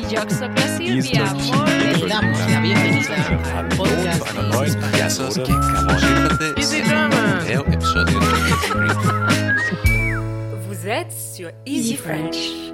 Yo soy Silvia. Le damos la bienvenida al podcast Easy Drama. Vous êtes sur Easy French.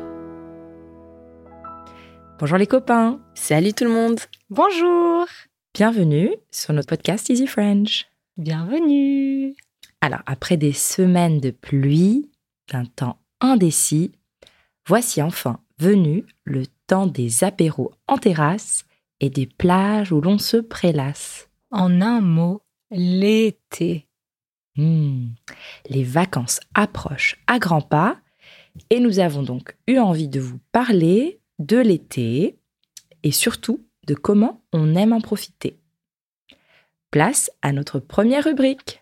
Bonjour les copains. Salut tout le monde. Bonjour. Bienvenue sur notre podcast Easy French. Bienvenue. Alors, après des semaines de pluie, d'un temps indécis, voici enfin venu le temps des apéros en terrasse et des plages où l'on se prélasse. En un mot, l'été. Les vacances approchent à grands pas et nous avons donc eu envie de vous parler de l'été et surtout de comment on aime en profiter. Place à notre première rubrique.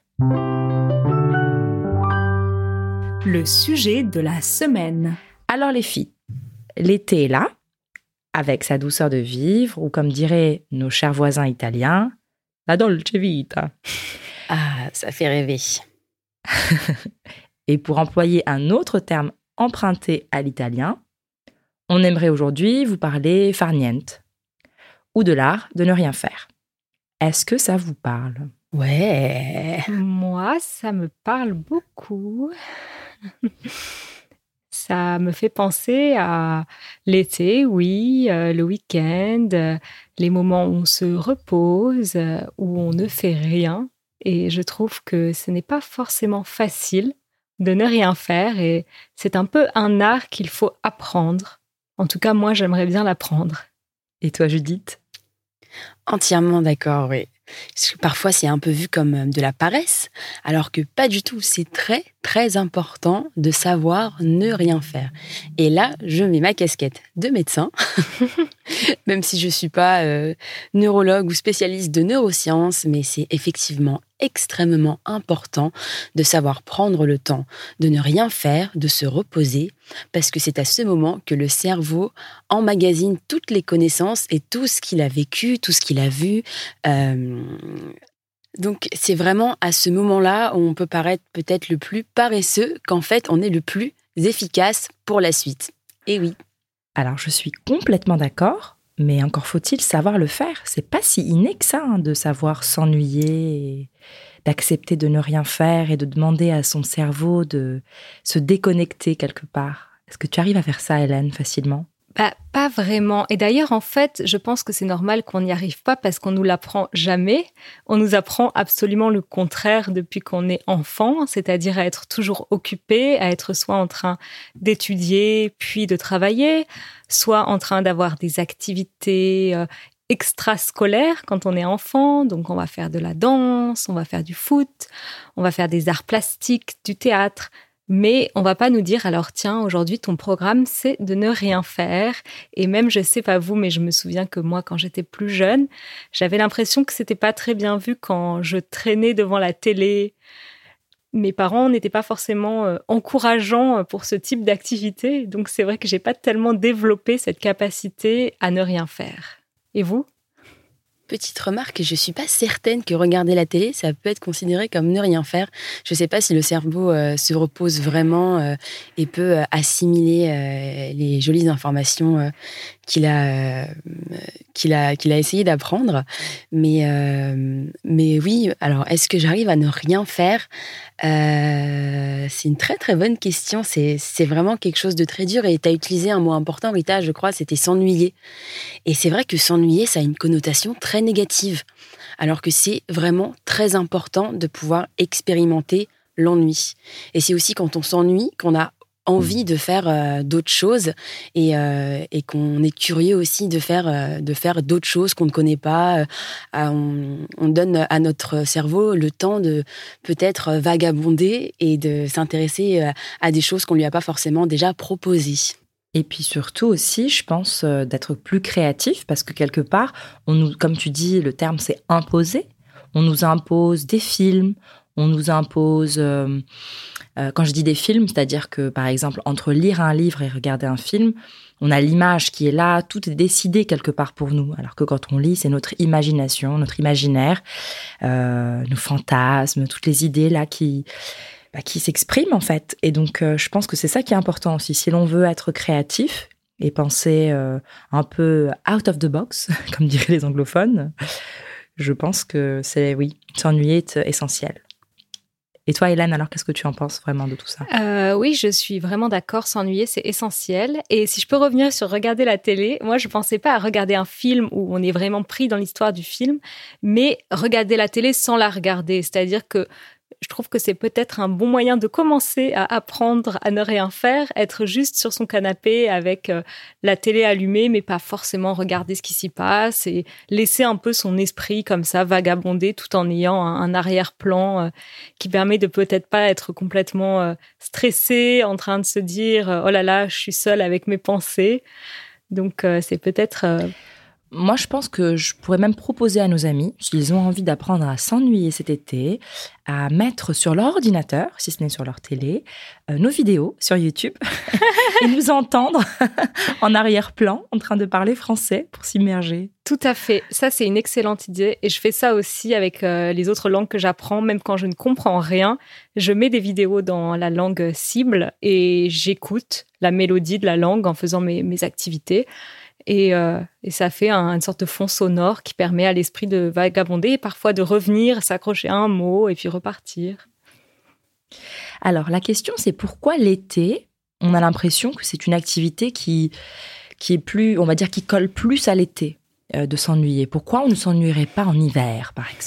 Le sujet de la semaine. Alors les filles, l'été est là, avec sa douceur de vivre, ou comme diraient nos chers voisins italiens, la dolce vita. Ah, ça fait rêver. Et pour employer un autre terme emprunté à l'italien, on aimerait aujourd'hui vous parler farniente, ou de l'art de ne rien faire. Est-ce que ça vous parle ? Ouais. Moi, ça me parle beaucoup. Ça me fait penser à l'été, oui, le week-end, les moments où on se repose, où on ne fait rien. Et je trouve que ce n'est pas forcément facile de ne rien faire. Et c'est un peu un art qu'il faut apprendre. En tout cas, moi, j'aimerais bien l'apprendre. Et toi, Judith ? Entièrement d'accord, oui. Parce que parfois, c'est un peu vu comme de la paresse, alors que pas du tout. C'est très, très important de savoir ne rien faire. Et là, je mets ma casquette de médecin, même si je ne suis pas neurologue ou spécialiste de neurosciences, mais c'est effectivement extrêmement important de savoir prendre le temps de ne rien faire, de se reposer, parce que c'est à ce moment que le cerveau emmagasine toutes les connaissances et tout ce qu'il a vécu, tout ce qu'il a vu. Donc, c'est vraiment à ce moment-là où on peut paraître peut-être le plus paresseux qu'en fait, on est le plus efficace pour la suite. Et oui. Alors, je suis complètement d'accord, mais encore faut-il savoir le faire. C'est pas si inné que ça, de savoir s'ennuyer, et d'accepter de ne rien faire et de demander à son cerveau de se déconnecter quelque part. Est-ce que tu arrives à faire ça, Hélène, facilement ? Pas vraiment. Et d'ailleurs, en fait, je pense que c'est normal qu'on n'y arrive pas parce qu'on nous l'apprend jamais. On nous apprend absolument le contraire depuis qu'on est enfant, c'est-à-dire à être toujours occupé, à être soit en train d'étudier puis de travailler, soit en train d'avoir des activités extrascolaires quand on est enfant. Donc, on va faire de la danse, on va faire du foot, on va faire des arts plastiques, du théâtre. Mais on va pas nous dire, alors tiens, aujourd'hui, ton programme, c'est de ne rien faire. Et même, je sais pas vous, mais je me souviens que moi, quand j'étais plus jeune, j'avais l'impression que c'était pas très bien vu quand je traînais devant la télé. Mes parents n'étaient pas forcément encourageants pour ce type d'activité. Donc, c'est vrai que j'ai pas tellement développé cette capacité à ne rien faire. Et vous ? Petite remarque, je ne suis pas certaine que regarder la télé, ça peut être considéré comme ne rien faire. Je ne sais pas si le cerveau se repose vraiment et peut assimiler les jolies informations qu'il a essayé d'apprendre. Mais oui, alors est-ce que j'arrive à ne rien faire ? C'est une très très bonne question. C'est vraiment quelque chose de très dur. Et tu as utilisé un mot important, Rita, je crois, c'était s'ennuyer. Et c'est vrai que s'ennuyer, ça a une connotation très négative. Alors que c'est vraiment très important de pouvoir expérimenter l'ennui. Et c'est aussi quand on s'ennuie qu'on a envie de faire d'autres choses et qu'on est curieux aussi de faire d'autres choses qu'on ne connaît pas. On donne à notre cerveau le temps de peut-être vagabonder et de s'intéresser à des choses qu'on lui a pas forcément déjà proposées. Et puis surtout aussi, je pense, d'être plus créatif parce que quelque part, comme tu dis, le terme c'est imposer. On nous impose des films, on nous impose... quand je dis des films, c'est-à-dire que, par exemple, entre lire un livre et regarder un film, on a l'image qui est là, tout est décidé quelque part pour nous. Alors que quand on lit, c'est notre imagination, notre imaginaire, nos fantasmes, toutes les idées là qui s'expriment en fait. Et donc, je pense que c'est ça qui est important aussi. Si l'on veut être créatif et penser un peu out of the box, comme diraient les anglophones, je pense que s'ennuyer est essentiel. Et toi, Hélène, alors qu'est-ce que tu en penses vraiment de tout ça ? Oui, je suis vraiment d'accord. S'ennuyer, c'est essentiel. Et si je peux revenir sur regarder la télé, moi, je ne pensais pas à regarder un film où on est vraiment pris dans l'histoire du film, mais regarder la télé sans la regarder. C'est-à-dire que je trouve que c'est peut-être un bon moyen de commencer à apprendre à ne rien faire, être juste sur son canapé avec la télé allumée, mais pas forcément regarder ce qui s'y passe et laisser un peu son esprit comme ça vagabonder tout en ayant un arrière-plan qui permet de peut-être pas être complètement stressé, en train de se dire « Oh là là, je suis seule avec mes pensées ». Donc, c'est peut-être... Moi, je pense que je pourrais même proposer à nos amis, s'ils ont envie d'apprendre à s'ennuyer cet été, à mettre sur leur ordinateur, si ce n'est sur leur télé, nos vidéos sur YouTube et nous entendre en arrière-plan en train de parler français pour s'immerger. Tout à fait. Ça, c'est une excellente idée. Et je fais ça aussi avec les autres langues que j'apprends. Même quand je ne comprends rien, je mets des vidéos dans la langue cible et j'écoute la mélodie de la langue en faisant mes activités. Et ça fait une sorte de fond sonore qui permet à l'esprit de vagabonder et parfois de revenir, s'accrocher à un mot et puis repartir. Alors, la question, c'est pourquoi l'été, on a l'impression que c'est une activité qui est plus, on va dire, qui colle plus à l'été, de s'ennuyer. Pourquoi on ne s'ennuierait pas en hiver, par exemple ?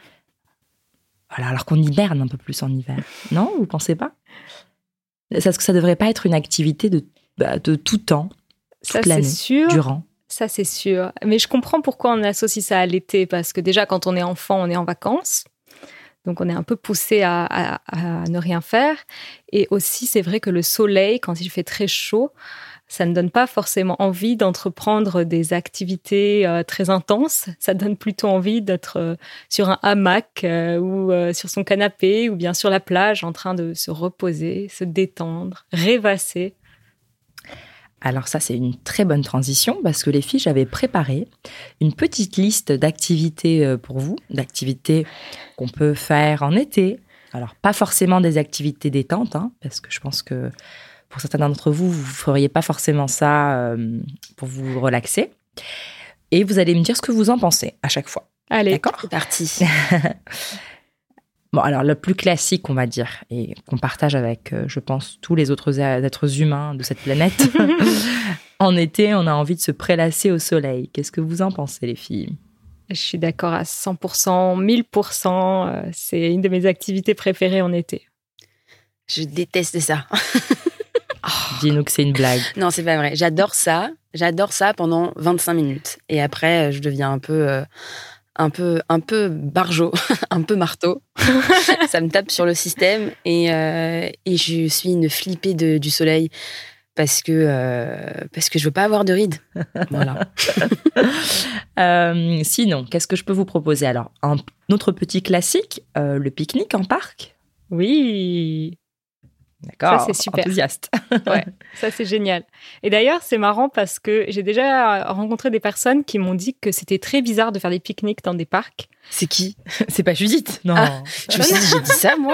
Voilà, alors qu'on hiberne un peu plus en hiver. Non, vous ne pensez pas ? Est-ce que ça ne devrait pas être une activité de tout temps ? Ça, c'est sûr. Durant. Ça, c'est sûr. Mais je comprends pourquoi on associe ça à l'été. Parce que déjà, quand on est enfant, on est en vacances. Donc, on est un peu poussé à ne rien faire. Et aussi, c'est vrai que le soleil, quand il fait très chaud, ça ne donne pas forcément envie d'entreprendre des activités très intenses. Ça donne plutôt envie d'être sur un hamac ou sur son canapé ou bien sur la plage en train de se reposer, se détendre, rêvasser. Alors ça, c'est une très bonne transition parce que les filles, j'avais préparé une petite liste d'activités pour vous, d'activités qu'on peut faire en été. Alors, pas forcément des activités détentes, parce que je pense que pour certains d'entre vous, vous ne feriez pas forcément ça pour vous relaxer. Et vous allez me dire ce que vous en pensez à chaque fois. Allez, d'accord ? C'est parti. Bon, alors le plus classique, on va dire, et qu'on partage avec, je pense, tous les autres êtres humains de cette planète. En été, on a envie de se prélasser au soleil. Qu'est-ce que vous en pensez, les filles ? Je suis d'accord à 100%, 1000%. C'est une de mes activités préférées en été. Je déteste ça. Dis-nous que c'est une blague. Non, c'est pas vrai. J'adore ça pendant 25 minutes. Et après, je deviens un peu barjot, un peu marteau. Ça me tape sur le système et je suis une flippée du soleil parce que je veux pas avoir de rides. Voilà. Sinon, qu'est-ce que je peux vous proposer ? Alors, un autre petit classique, le pique-nique en parc. Oui. D'accord, ça, c'est super. Enthousiaste. Ouais, ça, c'est génial. Et d'ailleurs, c'est marrant parce que j'ai déjà rencontré des personnes qui m'ont dit que c'était très bizarre de faire des pique-niques dans des parcs. C'est qui ? C'est pas Judith, non. Je me suis dit, j'ai dit ça, moi ?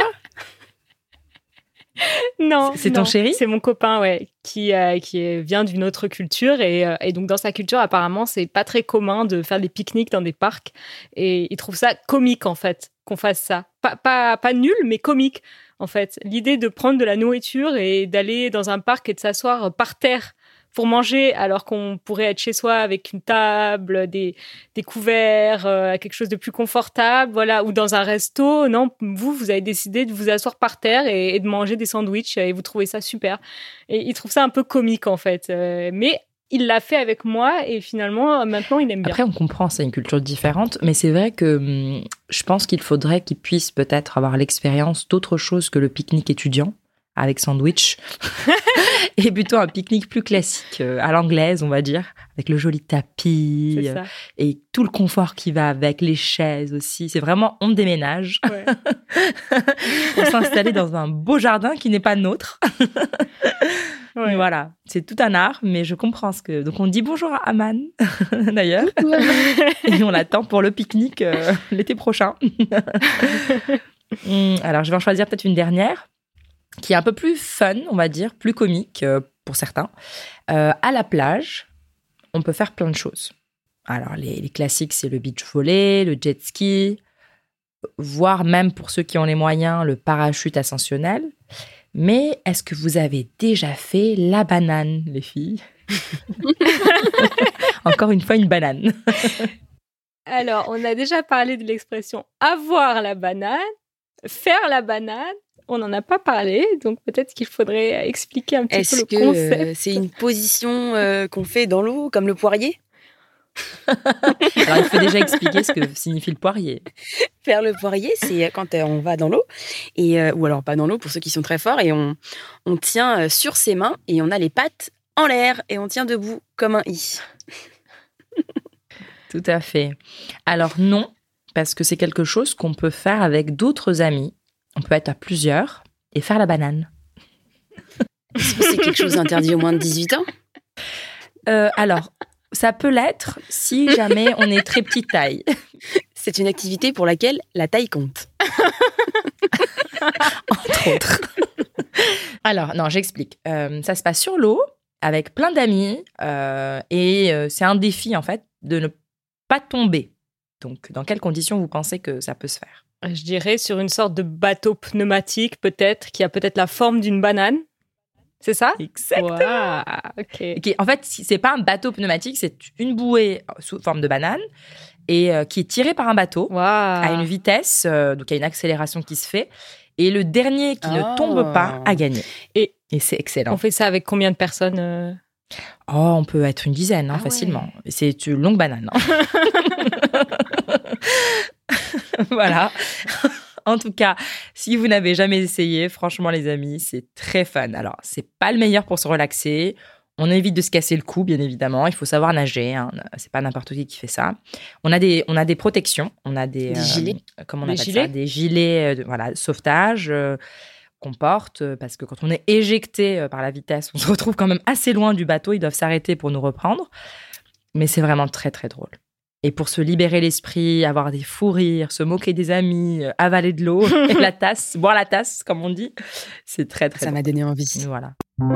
Non. C'est ton chéri ? C'est mon copain, ouais, qui vient d'une autre culture. Et donc, dans sa culture, apparemment, c'est pas très commun de faire des pique-niques dans des parcs. Et il trouve ça comique, en fait, qu'on fasse ça. Pas nul, mais comique. En fait, l'idée de prendre de la nourriture et d'aller dans un parc et de s'asseoir par terre pour manger alors qu'on pourrait être chez soi avec une table, des couverts, quelque chose de plus confortable, voilà, ou dans un resto. Non, vous avez décidé de vous asseoir par terre et de manger des sandwichs et vous trouvez ça super. Et il trouve ça un peu comique en fait. Mais il l'a fait avec moi et finalement, maintenant, il aime bien. Après, on comprend, c'est une culture différente, mais c'est vrai que je pense qu'il faudrait qu'il puisse peut-être avoir l'expérience d'autre chose que le pique-nique étudiant avec sandwich et plutôt un pique-nique plus classique, à l'anglaise, on va dire, avec le joli tapis et tout le confort qui va avec, les chaises aussi. C'est vraiment, on déménage pour s'installer dans un beau jardin qui n'est pas nôtre. Ouais. Voilà, c'est tout un art, mais je comprends ce que... Donc, on dit bonjour à Aman, d'ailleurs. Et on l'attend pour le pique-nique l'été prochain. Alors, je vais en choisir peut-être une dernière, qui est un peu plus fun, on va dire, plus comique, pour certains. À la plage, on peut faire plein de choses. Alors, les classiques, c'est le beach volley, le jet ski, voire même pour ceux qui ont les moyens, le parachute ascensionnel. Mais est-ce que vous avez déjà fait la banane, les filles? Encore une fois, une banane. Alors, on a déjà parlé de l'expression « avoir la banane », « faire la banane ». On n'en a pas parlé, donc peut-être qu'il faudrait expliquer un petit peu le concept. Est-ce que c'est une position qu'on fait dans l'eau, comme le poirier? Alors, il faut déjà expliquer ce que signifie le poirier. Faire le poirier, c'est quand on va dans l'eau, ou alors pas dans l'eau pour ceux qui sont très forts, et on tient sur ses mains et on a les pattes en l'air et on tient debout comme un I. Tout à fait. Alors non, parce que c'est quelque chose qu'on peut faire avec d'autres amis. On peut être à plusieurs et faire la banane. Est-ce que c'est quelque chose d'interdit aux moins de 18 ans? Alors, ça peut l'être si jamais on est très petite taille. C'est une activité pour laquelle la taille compte. Entre autres. Alors, non, j'explique. Ça se passe sur l'eau avec plein d'amis et c'est un défi, en fait, de ne pas tomber. Donc, dans quelles conditions vous pensez que ça peut se faire? Je dirais sur une sorte de bateau pneumatique, peut-être, qui a peut-être la forme d'une banane. C'est ça? Exactement. Wow, okay. En fait, c'est pas un bateau pneumatique, c'est une bouée sous forme de banane et qui est tirée par un bateau à une vitesse, donc il y a une accélération qui se fait. Et le dernier qui ne tombe pas a gagné. Et c'est excellent. On fait ça avec combien de personnes on peut être une dizaine, facilement. Ouais. C'est une longue banane. Voilà. En tout cas, si vous n'avez jamais essayé, franchement, les amis, c'est très fun. Alors, c'est pas le meilleur pour se relaxer. On évite de se casser le cou, bien évidemment. Il faut savoir nager. Hein. C'est pas n'importe qui fait ça. On a des protections. On a des gilets. Comment on appelle ça? Des gilets de sauvetage qu'on porte parce que quand on est éjecté par la vitesse, on se retrouve quand même assez loin du bateau. Ils doivent s'arrêter pour nous reprendre. Mais c'est vraiment très, très drôle. Et pour se libérer l'esprit, avoir des fous rires, se moquer des amis, avaler de l'eau et boire la tasse, comme on dit, c'est très, très Ça m'a donné envie. Voilà.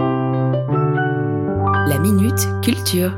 La Minute Culture.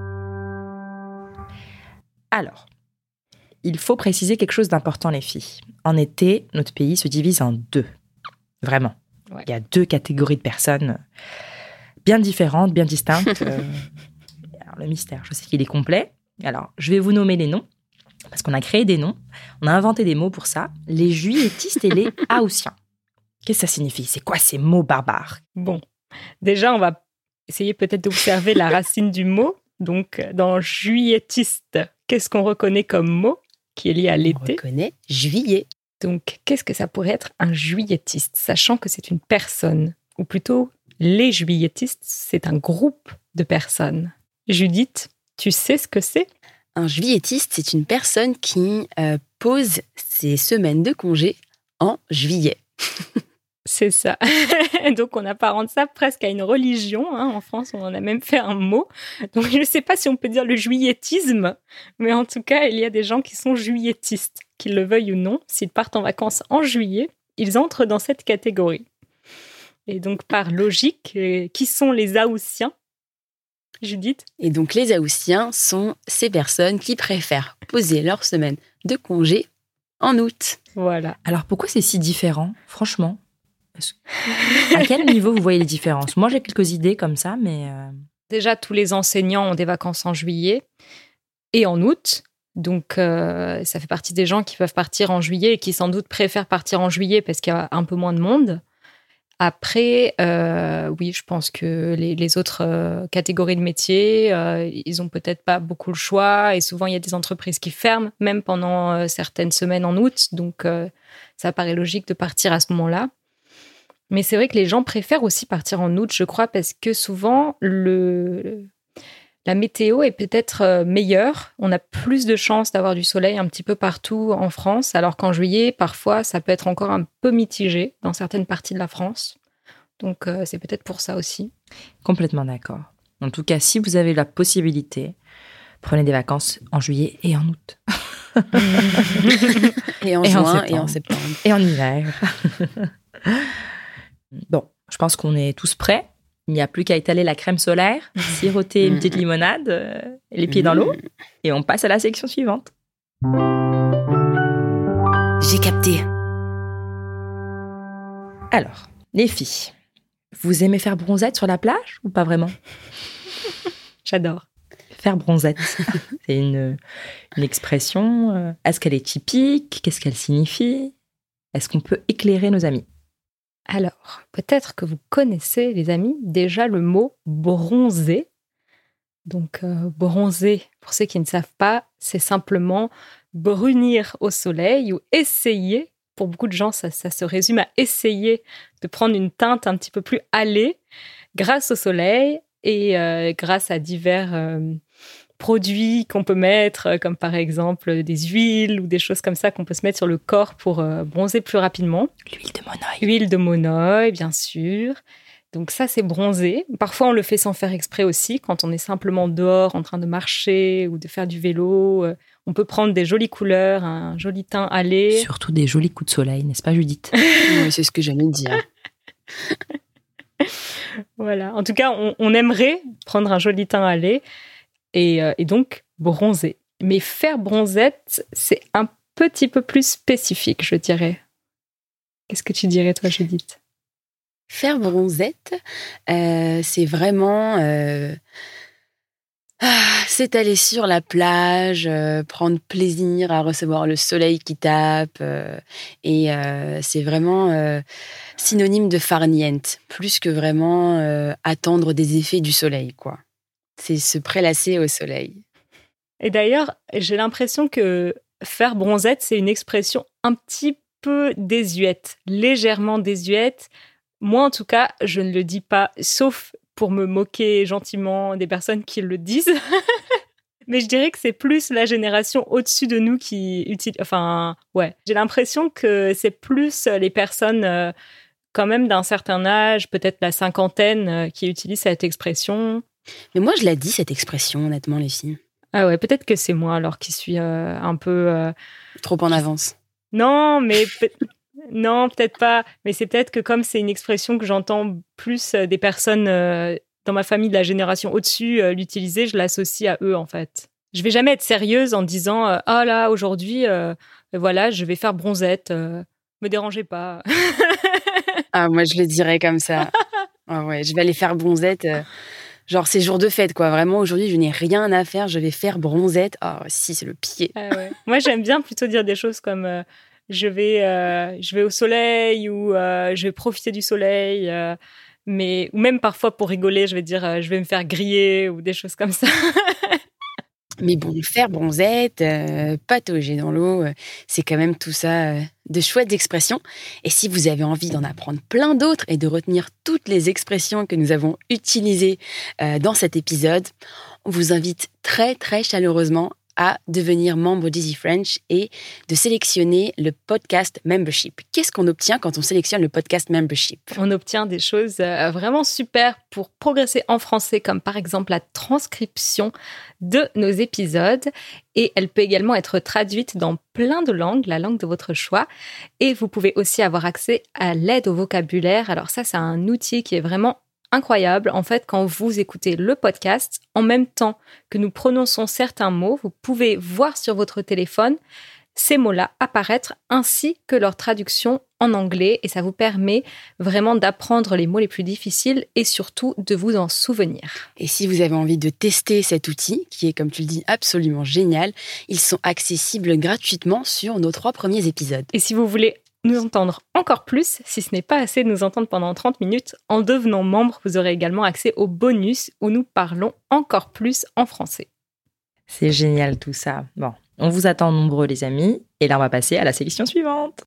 Alors, il faut préciser quelque chose d'important, les filles. En été, notre pays se divise en deux. Vraiment. Ouais. Il y a deux catégories de personnes bien différentes, bien distinctes. Alors, le mystère, je sais qu'il est complet. Alors, je vais vous nommer les noms, parce qu'on a créé des noms. On a inventé des mots pour ça. Les juilletistes et les haussiens. Qu'est-ce que ça signifie? C'est quoi ces mots barbares? Bon, déjà, on va essayer peut-être d'observer la racine du mot. Donc, dans juilletiste, qu'est-ce qu'on reconnaît comme mot qui est lié à l'été? On reconnaît juillet. Donc, qu'est-ce que ça pourrait être un juillettiste, sachant que c'est une personne, ou plutôt les juilletistes, c'est un groupe de personnes. Judith, tu sais ce que c'est? Un juillettiste, c'est une personne qui pose ses semaines de congé en juillet. C'est ça. Donc, on apparente ça presque à une religion. Hein. En France, on en a même fait un mot. Donc, je ne sais pas si on peut dire le juillettisme, mais en tout cas, il y a des gens qui sont juillettistes, qu'ils le veuillent ou non. S'ils partent en vacances en juillet, ils entrent dans cette catégorie. Et donc, par logique, qui sont les haussiens, Judith? Et donc, les haussiens sont ces personnes qui préfèrent poser leur semaine de congé en août. Voilà. Alors, pourquoi c'est si différent, franchement? À quel niveau vous voyez les différences? Moi, j'ai quelques idées comme ça, mais... Déjà, tous les enseignants ont des vacances en juillet et en août. Donc, ça fait partie des gens qui peuvent partir en juillet et qui, sans doute, préfèrent partir en juillet parce qu'il y a un peu moins de monde. Après, oui, je pense que les autres catégories de métiers, ils n'ont peut-être pas beaucoup le choix. Et souvent, il y a des entreprises qui ferment, même pendant certaines semaines en août. Donc, ça paraît logique de partir à ce moment-là. Mais c'est vrai que les gens préfèrent aussi partir en août, je crois, parce que souvent, la météo est peut-être meilleure. On a plus de chances d'avoir du soleil un petit peu partout en France, alors qu'en juillet, parfois, ça peut être encore un peu mitigé dans certaines parties de la France. Donc, c'est peut-être pour ça aussi. Complètement d'accord. En tout cas, si vous avez la possibilité, prenez des vacances en juillet et en août. Et en juin et en septembre. Et en hiver. Bon, je pense qu'on est tous prêts. Il n'y a plus qu'à étaler la crème solaire, siroter une petite limonade, les pieds dans l'eau, et on passe à la section suivante. J'ai capté. Alors, les filles, vous aimez faire bronzette sur la plage ou pas vraiment ? J'adore. Faire bronzette, c'est une expression. Est-ce qu'elle est typique ? Qu'est-ce qu'elle signifie ? Est-ce qu'on peut éclairer nos amis ? Alors, peut-être que vous connaissez, les amis, déjà le mot bronzer. Donc, bronzer, pour ceux qui ne savent pas, c'est simplement brunir au soleil ou essayer. Pour beaucoup de gens, ça se résume à essayer de prendre une teinte un petit peu plus hâlée grâce au soleil et grâce à divers produits qu'on peut mettre, comme par exemple des huiles ou des choses comme ça qu'on peut se mettre sur le corps pour bronzer plus rapidement. L'huile de monoï. Huile de monoï, bien sûr. Donc ça, c'est bronzer. Parfois, on le fait sans faire exprès aussi, quand on est simplement dehors en train de marcher ou de faire du vélo. On peut prendre des jolies couleurs, un joli teint hâlé. Surtout des jolis coups de soleil, n'est-ce pas, Judith ? Oui, c'est ce que j'allais dire. Voilà. En tout cas, on aimerait prendre un joli teint hâlé et donc bronzer. Mais faire bronzette, c'est un petit peu plus spécifique, je dirais. Qu'est-ce que tu dirais, toi, Judith ? Faire bronzette, c'est vraiment s'étaler sur la plage, prendre plaisir à recevoir le soleil qui tape. Et c'est vraiment synonyme de farniente, plus que vraiment attendre des effets du soleil, quoi. C'est se prélasser au soleil. Et d'ailleurs, j'ai l'impression que faire bronzette, c'est une expression un petit peu désuète, légèrement désuète. Moi, en tout cas, je ne le dis pas, sauf pour me moquer gentiment des personnes qui le disent. Mais je dirais que c'est plus la génération au-dessus de nous qui utilise... Enfin, ouais. J'ai l'impression que c'est plus les personnes quand même d'un certain âge, peut-être la cinquantaine, qui utilisent cette expression. Mais moi, je la dis, cette expression, honnêtement, les filles. Ah ouais, peut-être que c'est moi alors qui suis un peu... Trop en avance. Non, mais... Non, peut-être pas. Mais c'est peut-être que comme c'est une expression que j'entends plus des personnes dans ma famille de la génération au-dessus l'utiliser, je l'associe à eux, en fait. Je vais jamais être sérieuse en disant « Ah là, aujourd'hui, voilà, je vais faire bronzette. Me dérangez pas. » Ah, moi, je le dirais comme ça. Ah ouais, je vais aller faire bronzette. Genre, c'est jour de fête, quoi. Vraiment, aujourd'hui, je n'ai rien à faire. Je vais faire bronzette. Ah, si, c'est le pied. Ah ouais. Moi, j'aime bien plutôt dire des choses comme... je vais au soleil ou je vais profiter du soleil. Mais, ou même parfois pour rigoler, je vais dire je vais me faire griller ou des choses comme ça. Mais bon, faire bronzette, patauger dans l'eau, c'est quand même tout ça de chouettes expressions. Et si vous avez envie d'en apprendre plein d'autres et de retenir toutes les expressions que nous avons utilisées dans cet épisode, on vous invite très, très chaleureusement à devenir membre d'Easy French et de sélectionner le podcast membership. Qu'est-ce qu'on obtient quand on sélectionne le podcast membership ? On obtient des choses vraiment super pour progresser en français, comme par exemple la transcription de nos épisodes. Et elle peut également être traduite dans plein de langues, la langue de votre choix. Et vous pouvez aussi avoir accès à l'aide au vocabulaire. Alors ça, c'est un outil qui est vraiment incroyable. En fait, quand vous écoutez le podcast, en même temps que nous prononçons certains mots, vous pouvez voir sur votre téléphone ces mots-là apparaître ainsi que leur traduction en anglais et ça vous permet vraiment d'apprendre les mots les plus difficiles et surtout de vous en souvenir. Et si vous avez envie de tester cet outil, qui est, comme tu le dis, absolument génial, ils sont accessibles gratuitement sur nos 3 premiers épisodes. Et si vous voulez nous entendre encore plus, si ce n'est pas assez de nous entendre pendant 30 minutes, en devenant membre, vous aurez également accès au bonus où nous parlons encore plus en français. C'est génial tout ça. Bon, on vous attend nombreux les amis. Et là, on va passer à la sélection suivante.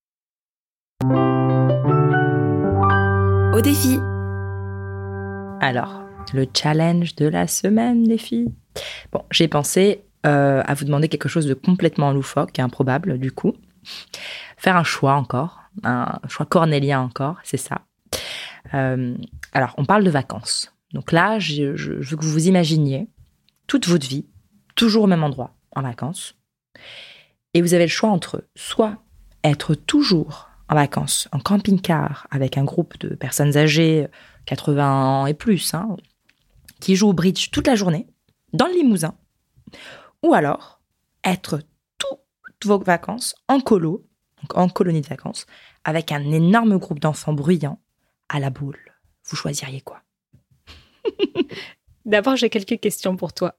Au défi. Alors, le challenge de la semaine, les filles. Bon, j'ai pensé à vous demander quelque chose de complètement loufoque et improbable, du coup. Faire un choix encore, un choix cornélien encore, c'est ça. Alors, on parle de vacances. Donc là, je veux que vous vous imaginiez toute votre vie, toujours au même endroit, en vacances. Et vous avez le choix entre soit être toujours en vacances, en camping-car, avec un groupe de personnes âgées, 80 ans et plus, qui joue au bridge toute la journée, dans le Limousin, ou alors être toutes vos vacances en colo, donc en colonie de vacances, avec un énorme groupe d'enfants bruyants à la boule. Vous choisiriez quoi? D'abord, j'ai quelques questions pour toi.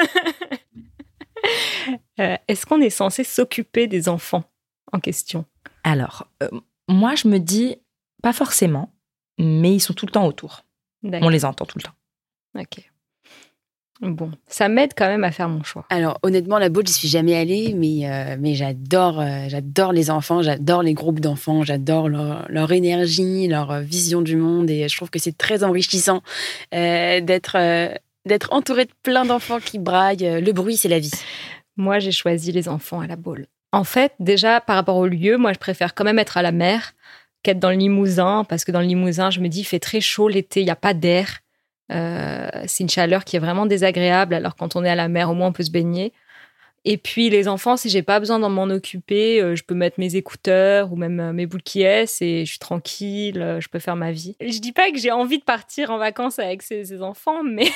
Est-ce qu'on est censé s'occuper des enfants en question? Alors, moi, je me dis, pas forcément, mais ils sont tout le temps autour. D'accord. On les entend tout le temps. Ok. Bon, ça m'aide quand même à faire mon choix. Alors, honnêtement, la boule, j'y suis jamais allée, mais j'adore les enfants, j'adore les groupes d'enfants, j'adore leur énergie, leur vision du monde, et je trouve que c'est très enrichissant d'être entouré de plein d'enfants qui braillent. Le bruit, c'est la vie. Moi, j'ai choisi les enfants à la boule. En fait, déjà, par rapport au lieu, moi, je préfère quand même être à la mer qu'être dans le Limousin, parce que dans le Limousin, je me dis, il fait très chaud l'été, il n'y a pas d'air. C'est une chaleur qui est vraiment désagréable, alors quand on est à la mer, au moins, on peut se baigner. Et puis, les enfants, si j'ai pas besoin d'en m'en occuper, je peux mettre mes écouteurs ou même mes boules qui est et je suis tranquille, je peux faire ma vie. Je dis pas que j'ai envie de partir en vacances avec ces enfants, mais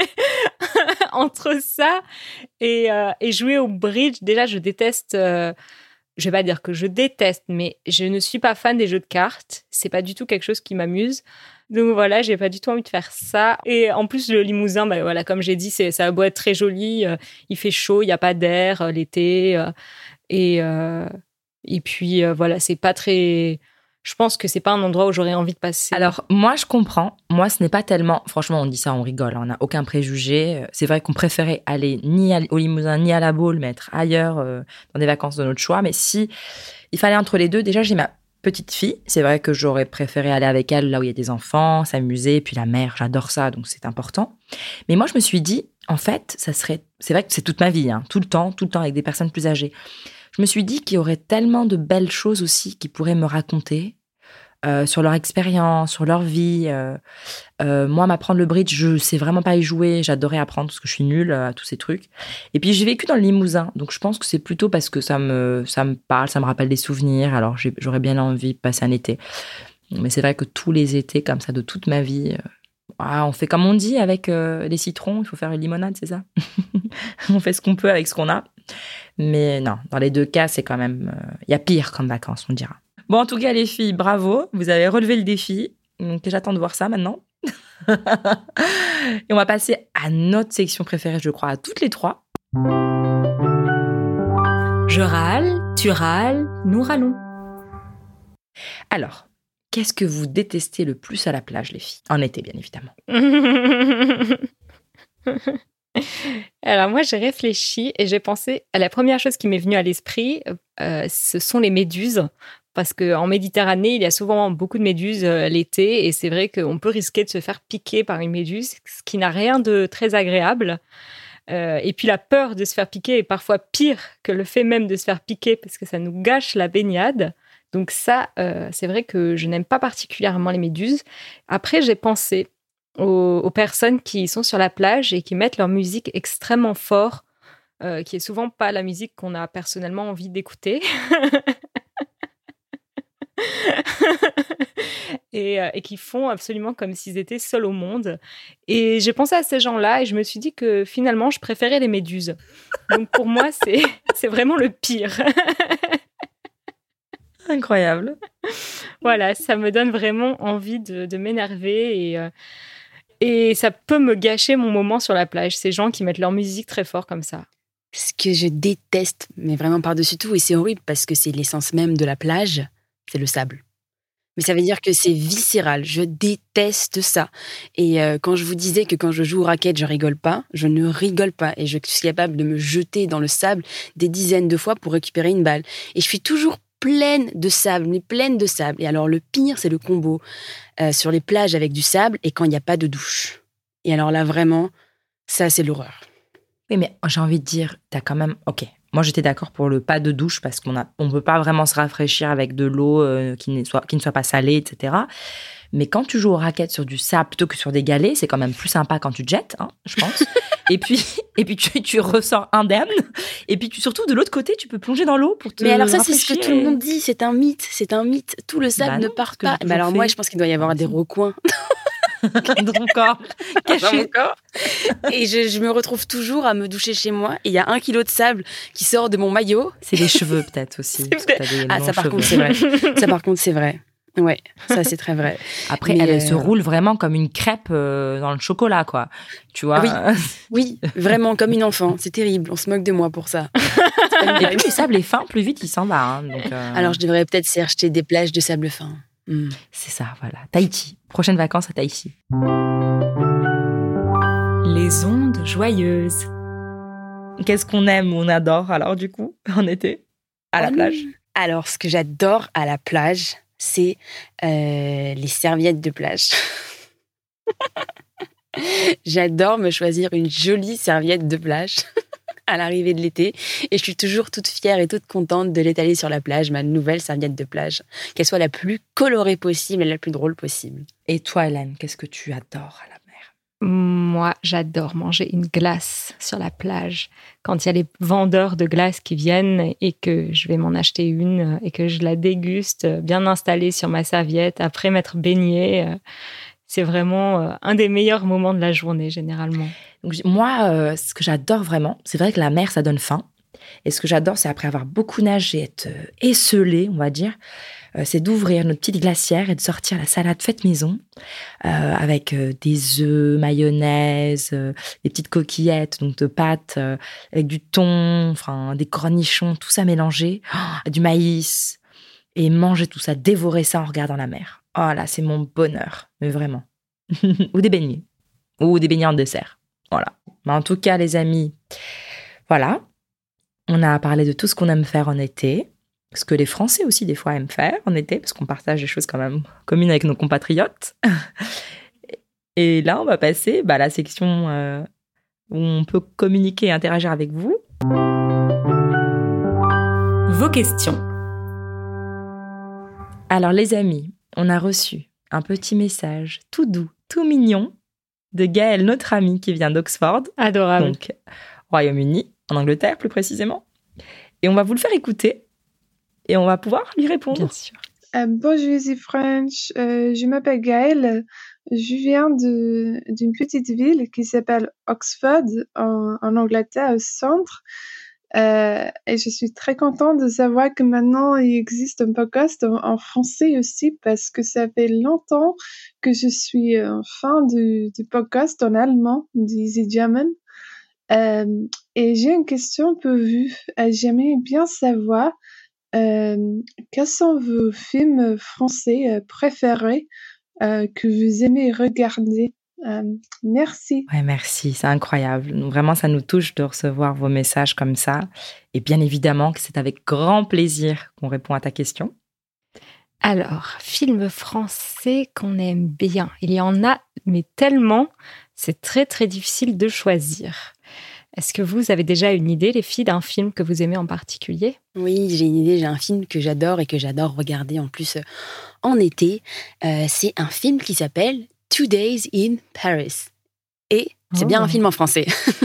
entre ça et jouer au bridge, déjà, je déteste... je vais pas dire que je déteste, mais je ne suis pas fan des jeux de cartes. C'est pas du tout quelque chose qui m'amuse. Donc voilà, j'ai pas du tout envie de faire ça. Et en plus, le Limousin, bah voilà, comme j'ai dit, ça a beau être très joli, il fait chaud, il y a pas d'air l'été, et puis voilà, c'est pas très. Je pense que c'est pas un endroit où j'aurais envie de passer. Alors, moi, je comprends. Moi, ce n'est pas tellement... Franchement, on dit ça, on rigole. On n'a aucun préjugé. C'est vrai qu'on préférait aller ni au Limousin, ni à la Baule, mais être ailleurs dans des vacances de notre choix. Mais si il fallait entre les deux, déjà, j'ai ma petite fille. C'est vrai que j'aurais préféré aller avec elle là où il y a des enfants, s'amuser. Puis la mer, j'adore ça, donc c'est important. Mais moi, je me suis dit, en fait, ça serait... C'est vrai que c'est toute ma vie, tout le temps avec des personnes plus âgées. Je me suis dit qu'il y aurait tellement de belles choses aussi qu'ils pourraient me raconter sur leur expérience, sur leur vie. Moi, m'apprendre le bridge, je sais vraiment pas y jouer. J'adorais apprendre parce que je suis nulle à tous ces trucs. Et puis, j'ai vécu dans le Limousin. Donc, je pense que c'est plutôt parce que ça me parle, ça me rappelle des souvenirs. Alors, j'aurais bien envie de passer un été. Mais c'est vrai que tous les étés, comme ça, de toute ma vie... on fait comme on dit avec les citrons. Il faut faire une limonade, c'est ça? On fait ce qu'on peut avec ce qu'on a. Mais non, dans les deux cas, c'est quand même... Il y a pire comme vacances, on dira. Bon, en tout cas, les filles, bravo. Vous avez relevé le défi. Donc, j'attends de voir ça maintenant. Et on va passer à notre section préférée, je crois, à toutes les trois. Je râle, tu râles, nous râlons. Alors, qu'est-ce que vous détestez le plus à la plage, les filles? En été, bien évidemment. Alors moi, j'ai réfléchi et j'ai pensé à la première chose qui m'est venue à l'esprit, ce sont les méduses. Parce qu'en Méditerranée, il y a souvent beaucoup de méduses l'été et c'est vrai qu'on peut risquer de se faire piquer par une méduse, ce qui n'a rien de très agréable. Et puis la peur de se faire piquer est parfois pire que le fait même de se faire piquer parce que ça nous gâche la baignade. Donc ça, c'est vrai que je n'aime pas particulièrement les méduses. Après, j'ai pensé aux personnes qui sont sur la plage et qui mettent leur musique extrêmement fort, qui est souvent pas la musique qu'on a personnellement envie d'écouter. et qui font absolument comme s'ils étaient seuls au monde. Et j'ai pensé à ces gens-là et je me suis dit que finalement, je préférais les méduses. Donc pour moi, c'est vraiment le pire. Incroyable. Voilà, ça me donne vraiment envie de m'énerver et ça peut me gâcher mon moment sur la plage. Ces gens qui mettent leur musique très fort comme ça. Ce que je déteste, mais vraiment par-dessus tout, et c'est horrible parce que c'est l'essence même de la plage, c'est le sable. Mais ça veut dire que c'est viscéral. Je déteste ça. Et quand je vous disais que quand je joue aux raquettes, je rigole pas, je ne rigole pas. Et je suis capable de me jeter dans le sable des dizaines de fois pour récupérer une balle. Et je suis toujours pleine de sable, mais pleine de sable. Et alors le pire, c'est le combo sur les plages avec du sable et quand il n'y a pas de douche. Et alors là, vraiment, ça, c'est l'horreur. Oui, mais j'ai envie de dire, t'as quand même... Ok, moi j'étais d'accord pour le pas de douche parce qu'on ne peut pas vraiment se rafraîchir avec de l'eau qui ne soit pas salée, etc. Mais quand tu joues aux raquettes sur du sable plutôt que sur des galets, c'est quand même plus sympa quand tu te jettes, je pense. et puis tu ressors indemne. Et puis surtout, de l'autre côté, tu peux plonger dans l'eau pour te Mais alors ça, rafraîchir. c'est ce que tout le monde dit, c'est un mythe. Tout le sable ne part pas. Mais alors moi, je pense qu'il doit y avoir des recoins. dans ton corps, dans mon caché. corps. Et je me retrouve toujours à me doucher chez moi. Et il y a 1 kilo de sable qui sort de mon maillot. C'est les cheveux peut-être aussi. C'est parce que vrai. t'as des Ah, longs ça par cheveux. contre, c'est vrai. Ça par contre, c'est vrai. Ouais, ça c'est très vrai. Après, Mais, elle se roule vraiment comme une crêpe dans le chocolat, quoi. Tu vois. Oui, vraiment, comme une enfant. C'est terrible. On se moque de moi pour ça. C'est pas une Et blague. plus le sable est fin, plus vite il s'en va. Hein, donc, Alors, je devrais peut-être chercher des plages de sable fin. c'est ça, voilà. Tahiti. Prochaine vacances à Tahiti. Les ondes joyeuses. Qu'est-ce qu'on aime ou on adore alors du coup en été à la plage? Alors, ce que j'adore à la plage, c'est les serviettes de plage. J'adore me choisir une jolie serviette de plage à l'arrivée de l'été. Et je suis toujours toute fière et toute contente de l'étaler sur la plage, ma nouvelle serviette de plage. Qu'elle soit la plus colorée possible et la plus drôle possible. Et toi, Hélène, qu'est-ce que tu adores à la mer? Moi, j'adore manger une glace sur la plage. Quand il y a les vendeurs de glace qui viennent et que je vais m'en acheter une et que je la déguste bien installée sur ma serviette après m'être baignée, c'est vraiment un des meilleurs moments de la journée généralement. Donc, moi, ce que j'adore vraiment, c'est vrai que la mer, ça donne faim. Et ce que j'adore, c'est après avoir beaucoup nagé, être esselé, on va dire, c'est d'ouvrir notre petite glacière et de sortir la salade faite maison avec des œufs, mayonnaise, des petites coquillettes, donc de pâtes, avec du thon, enfin des cornichons, tout ça mélangé, du maïs, et manger tout ça, dévorer ça en regardant la mer. Oh là, c'est mon bonheur, mais vraiment. Ou des beignets, en dessert. Voilà. Mais en tout cas, les amis, voilà. On a parlé de tout ce qu'on aime faire en été, ce que les Français aussi, des fois, aiment faire en été, parce qu'on partage des choses quand même communes avec nos compatriotes. Et là, on va passer à la section où on peut communiquer et interagir avec vous. Vos questions. Alors, les amis, on a reçu un petit message tout doux, tout mignon, de Gaëlle, notre amie qui vient d'Oxford, Adorable. donc Royaume-Uni, en Angleterre plus précisément. Et on va vous le faire écouter et on va pouvoir lui répondre. Bien sûr. Bonjour, ici French. Je m'appelle Gaëlle. Je viens d'une petite ville qui s'appelle Oxford, en Angleterre, au centre. Et je suis très contente de savoir que maintenant il existe un podcast en français aussi, parce que ça fait longtemps que je suis fan du podcast en allemand, d'Easy German. Et j'ai une question pour vous. J'aimerais bien savoir quels sont vos films français préférés que vous aimez regarder. Merci. Ouais, merci, c'est incroyable. Vraiment, ça nous touche de recevoir vos messages comme ça. Et bien évidemment que c'est avec grand plaisir qu'on répond à ta question. Alors, film français qu'on aime bien. Il y en a, mais tellement, c'est très très difficile de choisir. Est-ce que vous avez déjà une idée, les filles, d'un film que vous aimez en particulier ? Oui, j'ai une idée. J'ai un film que j'adore et que j'adore regarder en plus en été. C'est un film qui s'appelle 2 Days in Paris. Et c'est bien un film en français.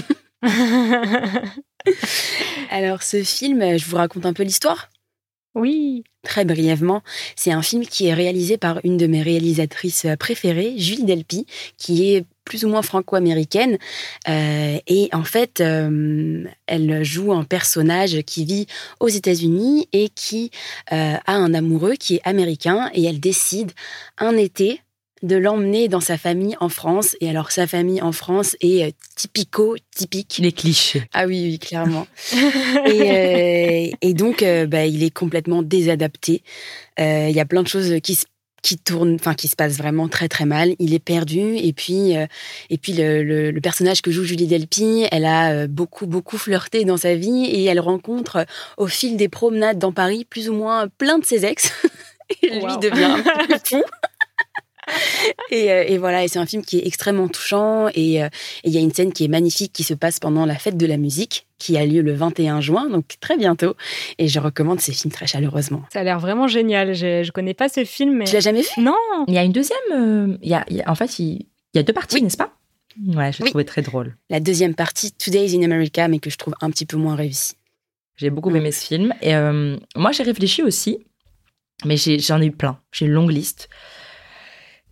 Alors, ce film, je vous raconte un peu l'histoire ? Oui. Très brièvement, c'est un film qui est réalisé par une de mes réalisatrices préférées, Julie Delpy, qui est plus ou moins franco-américaine. Et en fait, elle joue un personnage qui vit aux États-Unis et qui a un amoureux qui est américain. Et elle décide, un été, de l'emmener dans sa famille en France. Et alors, sa famille en France est typique. Les clichés. Ah oui, clairement. et donc, il est complètement désadapté. Il y a plein de choses qui se passent vraiment très très mal. Il est perdu. Et puis le personnage que joue Julie Delpy, elle a beaucoup flirté dans sa vie et elle rencontre au fil des promenades dans Paris plus ou moins plein de ses ex. Et lui devient un peu fou. Et voilà, et c'est un film qui est extrêmement touchant et il y a une scène qui est magnifique qui se passe pendant la fête de la musique qui a lieu le 21 juin, donc très bientôt, et je recommande ce film très chaleureusement. Ça a l'air vraiment génial. Je connais pas ce film, mais... Tu l'as jamais vu ? Non. Il y a une deuxième... il y a 2 parties, n'est-ce pas ? Ouais, je l'ai trouvé très drôle. La deuxième partie, 2 Days in America, mais que je trouve un petit peu moins réussie. J'ai beaucoup aimé ce film. Et moi, j'ai réfléchi aussi, mais j'en ai eu plein. J'ai une longue liste.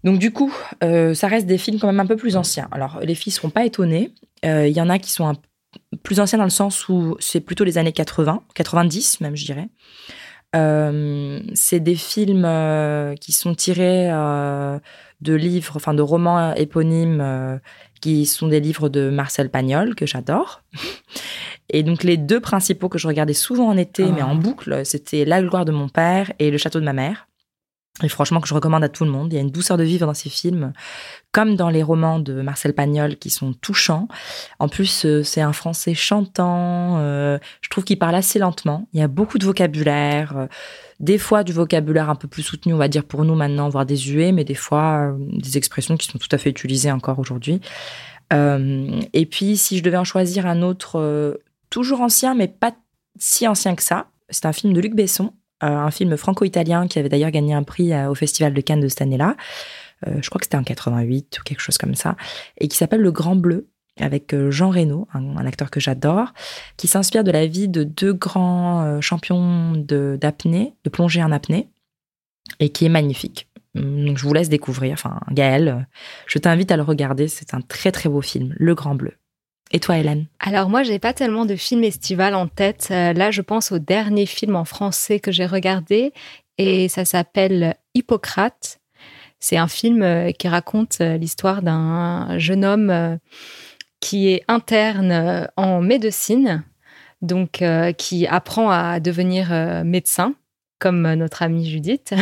Donc du coup, ça reste des films quand même un peu plus anciens. Alors les filles seront pas étonnées. Il y en a qui sont plus anciens dans le sens où c'est plutôt les années 80, 90 même, je dirais. C'est des films qui sont tirés de livres, enfin de romans éponymes qui sont des livres de Marcel Pagnol, que j'adore. Et donc les deux principaux que je regardais souvent en été, mais en boucle, c'était La gloire de mon père et Le château de ma mère. Et franchement, que je recommande à tout le monde. Il y a une douceur de vivre dans ces films, comme dans les romans de Marcel Pagnol, qui sont touchants. En plus, c'est un français chantant. Je trouve qu'il parle assez lentement. Il y a beaucoup de vocabulaire. Des fois, du vocabulaire un peu plus soutenu, on va dire pour nous maintenant, voire désuet, mais des fois, des expressions qui sont tout à fait utilisées encore aujourd'hui. Et puis, si je devais en choisir un autre, toujours ancien, mais pas si ancien que ça, c'est un film de Luc Besson, un film franco-italien qui avait d'ailleurs gagné un prix au Festival de Cannes de cette année-là. Je crois que c'était en 88 ou quelque chose comme ça. Et qui s'appelle Le Grand Bleu, avec Jean Reno, un acteur que j'adore, qui s'inspire de la vie de deux grands champions d'apnée, de plongée en apnée, et qui est magnifique. Donc je vous laisse découvrir. Enfin, Gaëlle, je t'invite à le regarder. C'est un très très beau film, Le Grand Bleu. Et toi, Hélène? Alors moi, j'ai pas tellement de films estivales en tête. Là, je pense au dernier film en français que j'ai regardé et ça s'appelle Hippocrate. C'est un film qui raconte l'histoire d'un jeune homme qui est interne en médecine, donc qui apprend à devenir médecin, comme notre amie Judith,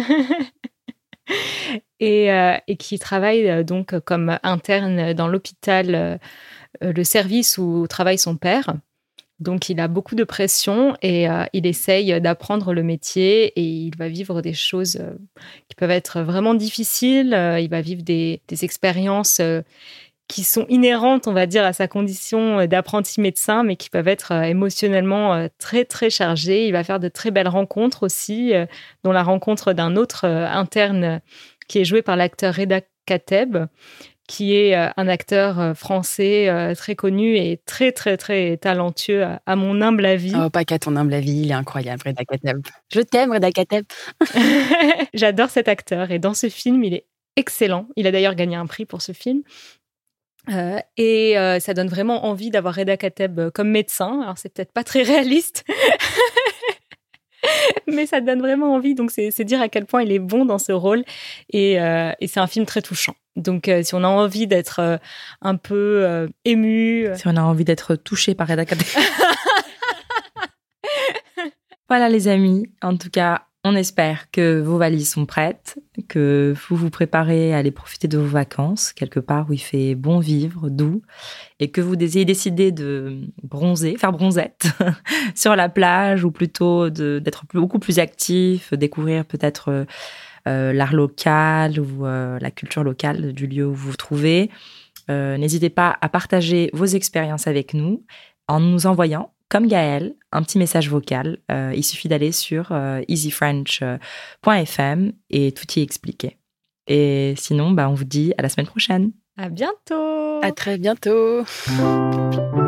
et qui travaille donc comme interne dans l'hôpital, le service où travaille son père. Donc, il a beaucoup de pression et il essaye d'apprendre le métier et il va vivre des choses qui peuvent être vraiment difficiles. Il va vivre des expériences qui sont inhérentes, on va dire, à sa condition d'apprenti médecin, mais qui peuvent être émotionnellement très, très chargées. Il va faire de très belles rencontres aussi, dont la rencontre d'un autre interne qui est joué par l'acteur Reda Kateb, qui est un acteur français très connu et très, très, très talentueux à mon humble avis. Oh, pas qu'à ton humble avis, il est incroyable, Reda Kateb. Je t'aime, Reda Kateb. J'adore cet acteur et dans ce film, il est excellent. Il a d'ailleurs gagné un prix pour ce film. Et ça donne vraiment envie d'avoir Reda Kateb comme médecin. Alors, c'est peut-être pas très réaliste, mais ça donne vraiment envie. Donc, c'est dire à quel point il est bon dans ce rôle. Et c'est un film très touchant. Donc, si on a envie d'être un peu ému... Si on a envie d'être touché par Reda Kateb. Voilà, les amis. En tout cas, on espère que vos valises sont prêtes, que vous vous préparez à aller profiter de vos vacances, quelque part où il fait bon vivre, doux, et que vous ayez décidé de bronzer, faire bronzette sur la plage, ou plutôt d'être beaucoup plus actif, découvrir peut-être l'art local ou la culture locale du lieu où vous vous trouvez. N'hésitez pas à partager vos expériences avec nous en nous envoyant, comme Gaëlle, un petit message vocal. Il suffit d'aller sur easyfrench.fm et tout y est expliqué. Et sinon, on vous dit à la semaine prochaine. À bientôt. À très bientôt.